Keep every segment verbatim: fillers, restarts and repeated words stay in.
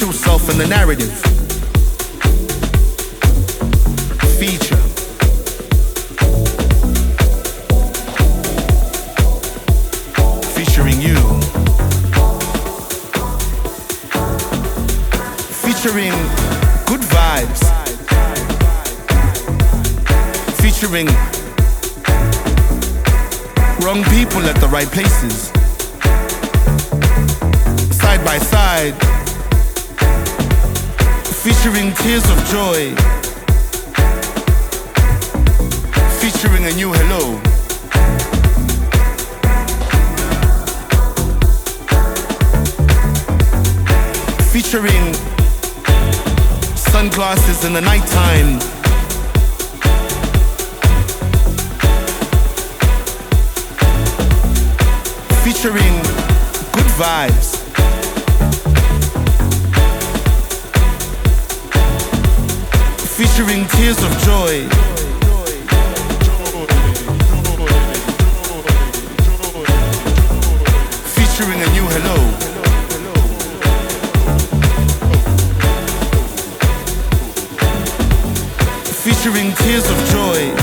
true self in the narrative. Feature. Featuring you. Featuring good vibes. Featuring wrong people at the right places. Side by side. Featuring tears of joy. Featuring a new hello. Featuring sunglasses in the nighttime. Featuring good vibes. Featuring tears of joy. Featuring a new hello. Featuring tears of joy.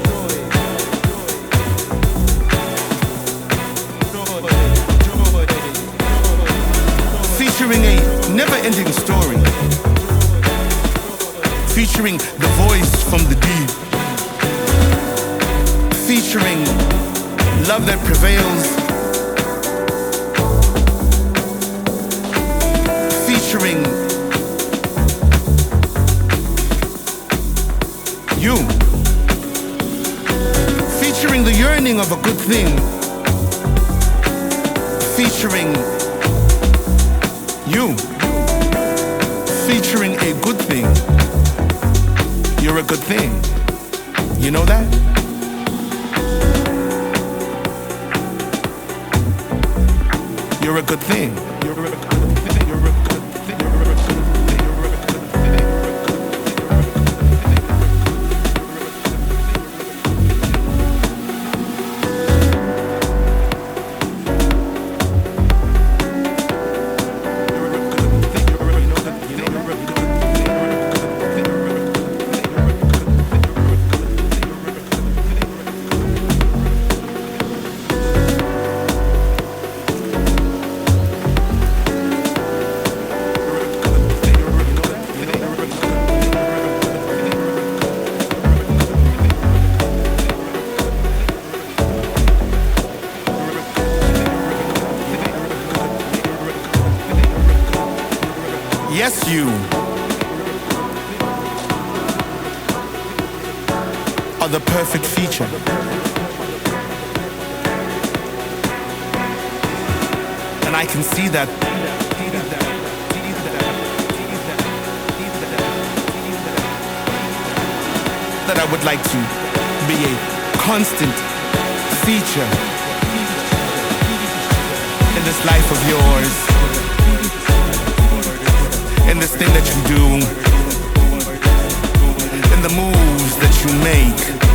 Featuring a never-ending story. Featuring the voice from the deep. Featuring love that prevails. Featuring you. Featuring the yearning of a good thing. Featuring you. Featuring a good thing. You're a good thing. You know that? You're a good thing. You're a good thing. You're a good thing. You're a good thing. Yes, you are the perfect feature. And I can see that that I would like to be a constant feature in this life of yours. In this thing that you do, in the moves that you make.